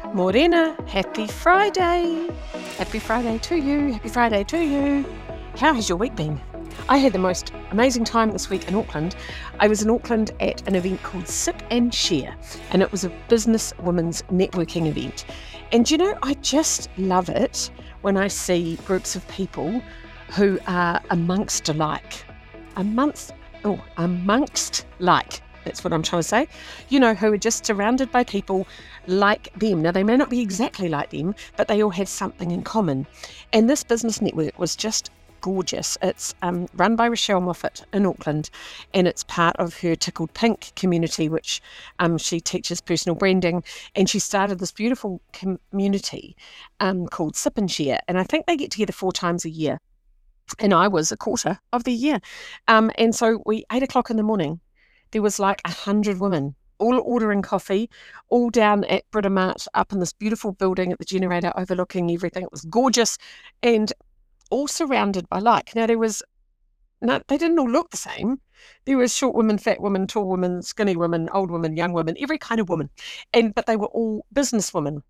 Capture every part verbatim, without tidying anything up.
Morena, happy Friday. Happy Friday to you. Happy Friday to you. How has your week been? I had the most amazing time this week in Auckland. I was in Auckland at an event called Sip and Share, and it was a business women's networking event. And you know, I just love it when I see groups of people who are amongst alike. Amongst, oh, amongst like. That's what I'm trying to say. You know, who are just surrounded by people like them. Now, they may not be exactly like them, but they all have something in common. And this business network was just gorgeous. It's um, run by Rochelle Moffat in Auckland, and it's part of her Tickled Pink community, which um, she teaches personal branding. And she started this beautiful community um, called Sip and Share. And I think they get together four times a year. And I was a quarter of the year. Um, and so we, eight o'clock in the morning, there was like a hundred women, all ordering coffee, all down at Britomart, up in this beautiful building at the Generator overlooking everything. It was gorgeous and all surrounded by like. Now, there was, no, they didn't all look the same. There was short women, fat women, tall women, skinny women, old women, young women, every kind of woman. And but they were all business women.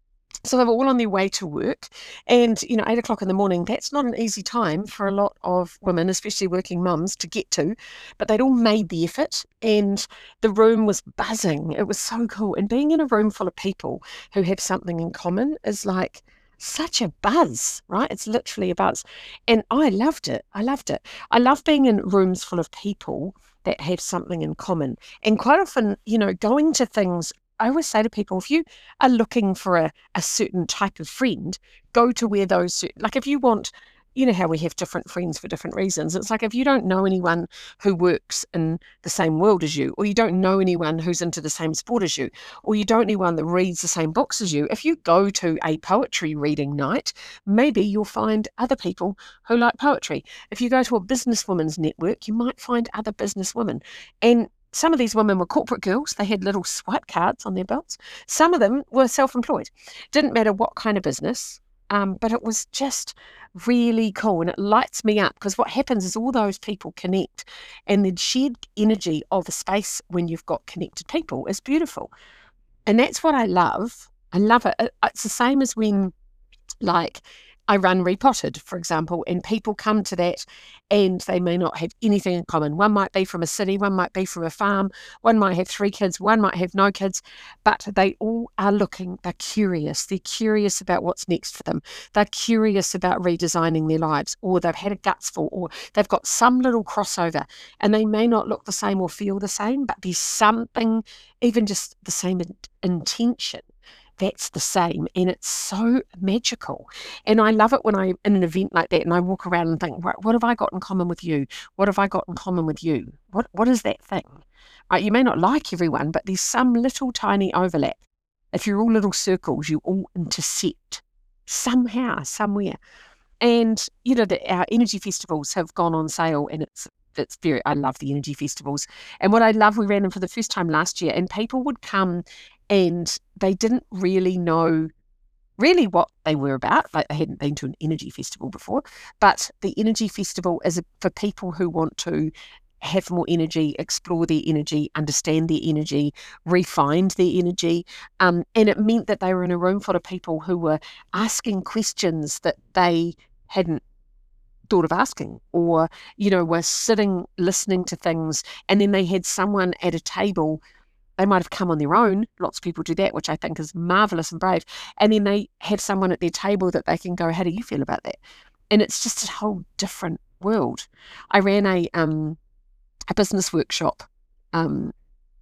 So they were all on their way to work. And, you know, eight o'clock in the morning, that's not an easy time for a lot of women, especially working mums, to get to. But they'd all made the effort and the room was buzzing. It was so cool. And being in a room full of people who have something in common is like such a buzz, right? It's literally a buzz. And I loved it. I loved it. I love being in rooms full of people that have something in common. And quite often, you know, going to things, I always say to people, if you are looking for a, a certain type of friend, go to where those, certain, like if you want, you know how we have different friends for different reasons. It's like if you don't know anyone who works in the same world as you, or you don't know anyone who's into the same sport as you, or you don't know anyone that reads the same books as you, if you go to a poetry reading night, maybe you'll find other people who like poetry. If you go to a businesswomen's network, you might find other businesswomen. And some of these women were corporate girls. They had little swipe cards on their belts. Some of them were self-employed. Didn't matter what kind of business, um, but it was just really cool. And it lights me up because what happens is all those people connect, and the shared energy of a space when you've got connected people is beautiful. And that's what I love. I love it. It's the same as when, like, I run Repotted, for example, and people come to that and they may not have anything in common. One might be from a city, one might be from a farm, one might have three kids, one might have no kids, but they all are looking, they're curious. They're curious about what's next for them. They're curious about redesigning their lives, or they've had a gutsful, or they've got some little crossover, and they may not look the same or feel the same, but there's something, even just the same in- intention. That's the same, and it's so magical. And I love it when I'm in an event like that and I walk around and think, right, what have I got in common with you? What have I got in common with you? What What is that thing? Right, you may not like everyone, but there's some little tiny overlap. If you're all little circles, you all intersect somehow, somewhere. And, you know, the, our energy festivals have gone on sale, and it's it's very, I love the energy festivals. And what I love, we ran them for the first time last year, and people would come and they didn't really know really what they were about. Like, they hadn't been to an energy festival before, but the energy festival is for people who want to have more energy, explore their energy, understand their energy, refine their energy. Um, and it meant that they were in a room full of people who were asking questions that they hadn't thought of asking, or, you know, were sitting, listening to things, and then they had someone at a table. They might have come on their own. Lots of people do that, which I think is marvelous and brave. And then they have someone at their table that they can go, how do you feel about that? And it's just a whole different world. I ran a um a business workshop um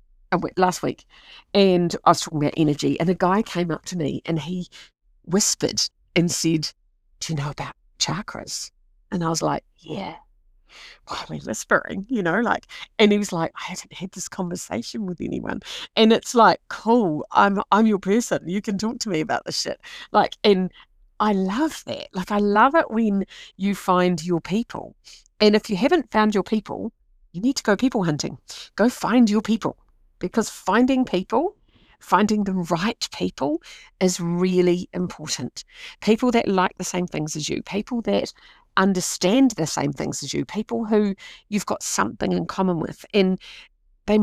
last week, and I was talking about energy, and a guy came up to me and he whispered and said, do you know about chakras? And I was like, yeah. Why are we whispering, you know, like, and he was like, I haven't had this conversation with anyone. And it's like, cool, I'm I'm your person. You can talk to me about this shit. Like, and I love that. Like, I love it when you find your people. And if you haven't found your people, you need to go people hunting. Go find your people, because finding people, finding the right people is really important. People that like the same things as you, people that understand the same things as you, people who you've got something in common with. And they might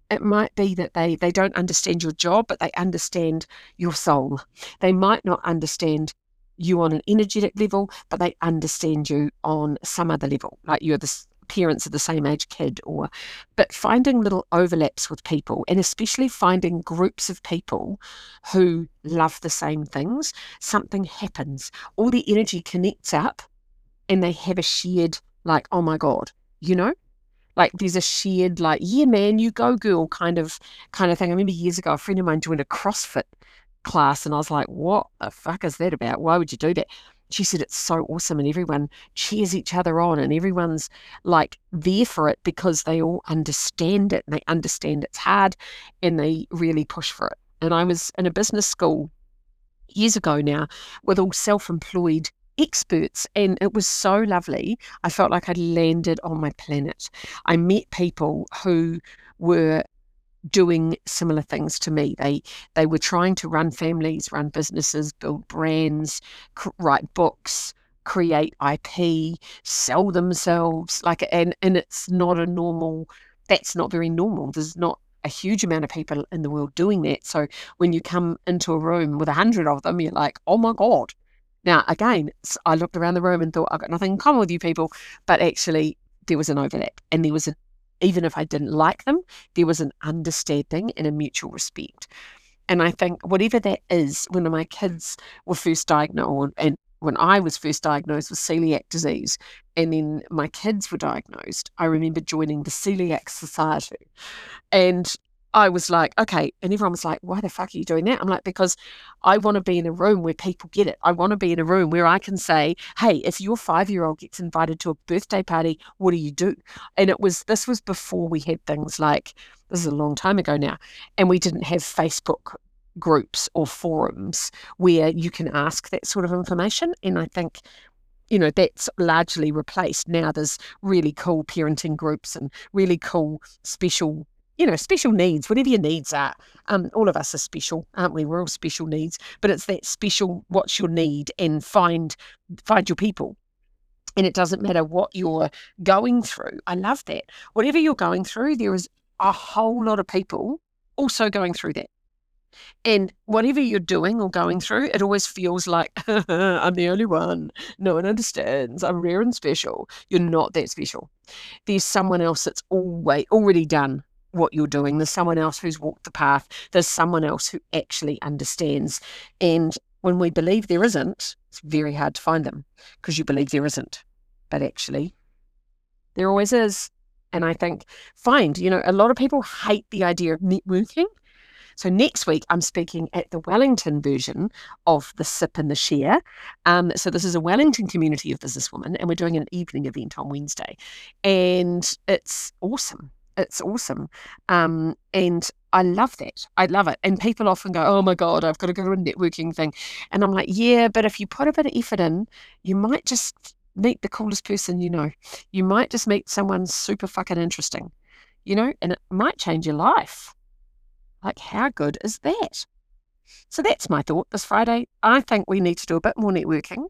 It might be that they, they don't understand your job, but they understand your soul. They might not understand you on an energetic level, but they understand you on some other level, like you're the parents of the same age kid, or but finding little overlaps with people, and especially finding groups of people who love the same things, something happens. All the energy connects up and they have a shared, like, oh my God, you know? Like there's a shared, like, yeah, man, you go girl kind of kind of thing. I remember years ago, a friend of mine joined a CrossFit class and I was like, what the fuck is that about? Why would you do that? She said it's so awesome and everyone cheers each other on and everyone's like there for it because they all understand it and they understand it's hard and they really push for it. And I was in a business school years ago now with all self-employed experts, and it was so lovely. I felt like I'd landed on my planet. I met people who were doing similar things to me. They they were trying to run families, run businesses, build brands, c- write books, create I P, sell themselves. Like, and and it's not a normal. That's not very normal. There's not a huge amount of people in the world doing that. So when you come into a room with a hundred of them, you're like, oh my God. Now, again, I looked around the room and thought, I've got nothing in common with you people, but actually there was an overlap and there was a, even if I didn't like them, there was an understanding and a mutual respect. And I think whatever that is, when my kids were first diagnosed, and when I was first diagnosed with celiac disease, and then my kids were diagnosed, I remember joining the Celiac Society. And I was like, okay. And everyone was like, why the fuck are you doing that? I'm like, because I want to be in a room where people get it. I want to be in a room where I can say, hey, if your five-year-old gets invited to a birthday party, what do you do? And it was, this was before we had things like, this is a long time ago now, and we didn't have Facebook groups or forums where you can ask that sort of information. And I think, you know, that's largely replaced. Now there's really cool parenting groups and really cool special, you know, special needs, whatever your needs are. Um, all of us are special, aren't we? We're all special needs, but it's that special, what's your need, and find, find your people. And it doesn't matter what you're going through. I love that. Whatever you're going through, there is a whole lot of people also going through that. And whatever you're doing or going through, it always feels like, I'm the only one. No one understands. I'm rare and special. You're not that special. There's someone else that's always already done what you're doing. There's someone else who's walked the path. There's someone else who actually understands. And when we believe there isn't, it's very hard to find them because you believe there isn't. But actually, there always is. And I think, find, you know, a lot of people hate the idea of networking. So next week, I'm speaking at the Wellington version of the Sip and the Share. Um, so this is a Wellington community of businesswomen, and we're doing an evening event on Wednesday. And it's awesome. It's awesome. Um, and I love that. I love it. And people often go, oh my God, I've got to go to a networking thing. And I'm like, yeah, but if you put a bit of effort in, you might just meet the coolest person you know. You might just meet someone super fucking interesting, you know, and it might change your life. Like, how good is that? So that's my thought this Friday. I think we need to do a bit more networking.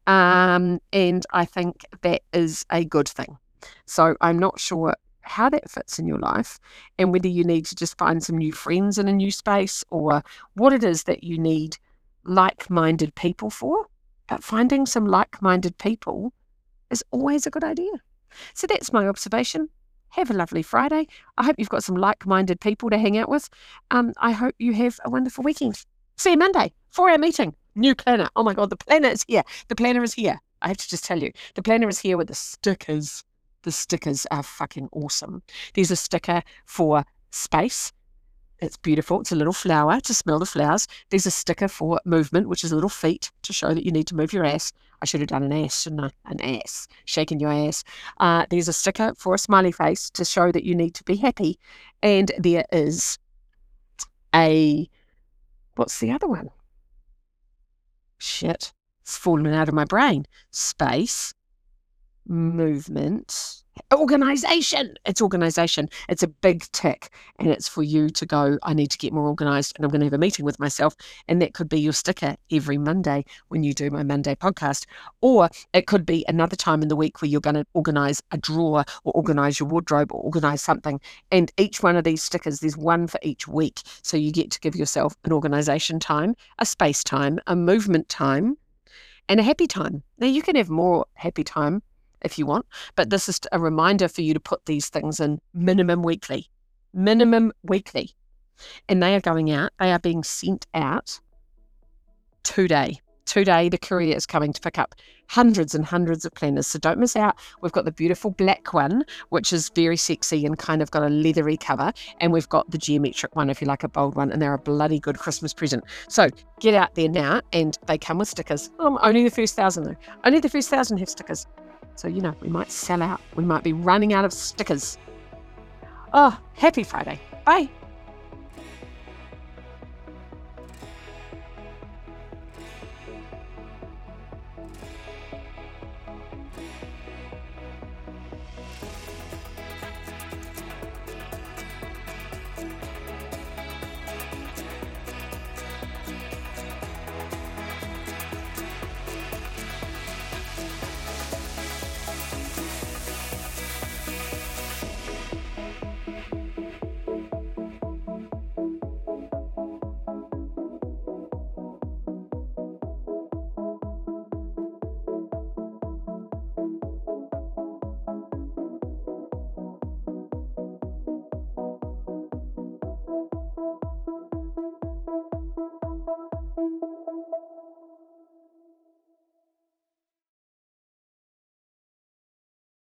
Um, and I think that is a good thing. So I'm not sure how that fits in your life and whether you need to just find some new friends in a new space or what it is that you need like-minded people for. But finding some like-minded people is always a good idea. So that's my observation. Have a lovely Friday. I hope you've got some like-minded people to hang out with. Um, I hope you have a wonderful weekend. See you Monday for our meeting. New planner. Oh my God, the planner is here. The planner is here. I have to just tell you, the planner is here with the stickers. The stickers are fucking awesome. There's a sticker for space. It's beautiful. It's a little flower to smell the flowers. There's a sticker for movement, which is little feet to show that you need to move your ass. I should have done an ass, shouldn't I? An ass. Shaking your ass. Uh, there's a sticker for a smiley face to show that you need to be happy. And there is a, what's the other one? Shit. It's fallen out of my brain. Space, movement, organisation. It's organisation. It's a big tick, and it's for you to go, I need to get more organised, and I'm going to have a meeting with myself, and that could be your sticker every Monday when you do my Monday podcast. Or it could be another time in the week where you're going to organise a drawer or organise your wardrobe or organise something, and each one of these stickers, there's one for each week, so you get to give yourself an organisation time, a space time, a movement time, and a happy time. Now, you can have more happy time if you want, but this is a reminder for you to put these things in minimum weekly, minimum weekly. And they are going out, they are being sent out today. Today, the courier is coming to pick up hundreds and hundreds of planners, so don't miss out. We've got the beautiful black one, which is very sexy and kind of got a leathery cover, and we've got the geometric one if you like a bold one, and they're a bloody good Christmas present. So get out there now, and they come with stickers. Um, only the first thousand though. Only the first thousand have stickers. So, you know, we might sell out. We might be running out of stickers. Oh, happy Friday. Bye.